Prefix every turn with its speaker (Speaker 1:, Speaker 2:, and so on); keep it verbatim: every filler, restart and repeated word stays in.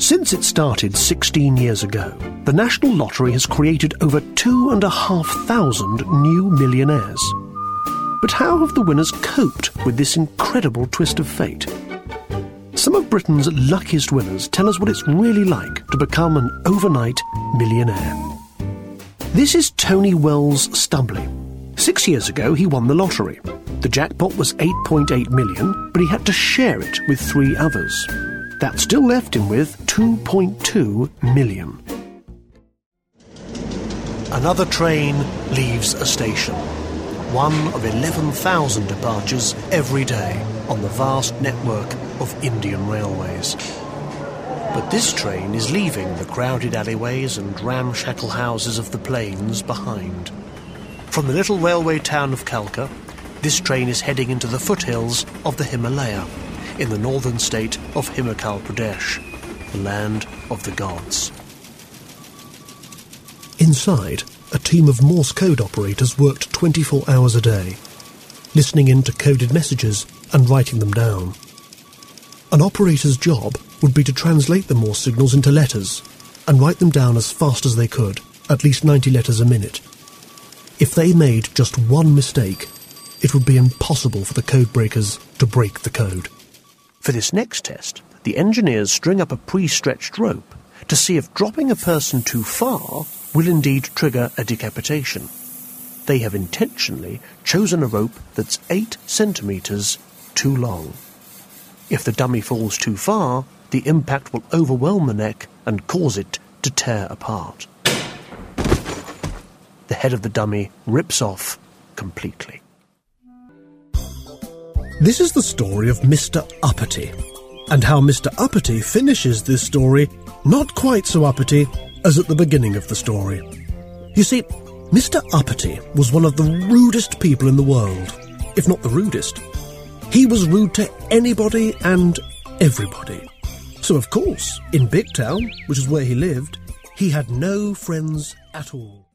Speaker 1: Since it started sixteen years ago, the National Lottery has created over two and a half thousand new millionaires. But how have the winners coped with this incredible twist of fate? Some of Britain's luckiest winners tell us what it's really like to become an overnight millionaire. This is Tony Wells Stubley. Six years ago, he won the lottery. The jackpot was eight point eight million, but he had to share it with three others. That still left him with two point two million. Another train leaves a station. One of eleven thousand departures every day on the vast network of Indian railways. But this train is leaving the crowded alleyways and ramshackle houses of the plains behind. From the little railway town of Kalka, this train is heading into the foothills of the Himalaya, in the northern state of Himachal Pradesh, the land of the gods. Inside, a team of Morse code operators worked twenty-four hours a day, listening in to coded messages and writing them down. An operator's job would be to translate the Morse signals into letters and write them down as fast as they could, at least ninety letters a minute. If they made just one mistake, it would be impossible for the code breakers to break the code. For this next test, the engineers string up a pre-stretched rope to see if dropping a person too far will indeed trigger a decapitation. They have intentionally chosen a rope that's eight centimetres too long. If the dummy falls too far, the impact will overwhelm the neck and cause it to tear apart. The head of the dummy rips off completely. This is the story of Mister Uppity, and how Mister Uppity finishes this story not quite so uppity as at the beginning of the story. You see, Mister Uppity was one of the rudest people in the world, if not the rudest. He was rude to anybody and everybody. So of course, in Big Town, which is where he lived, he had no friends at all.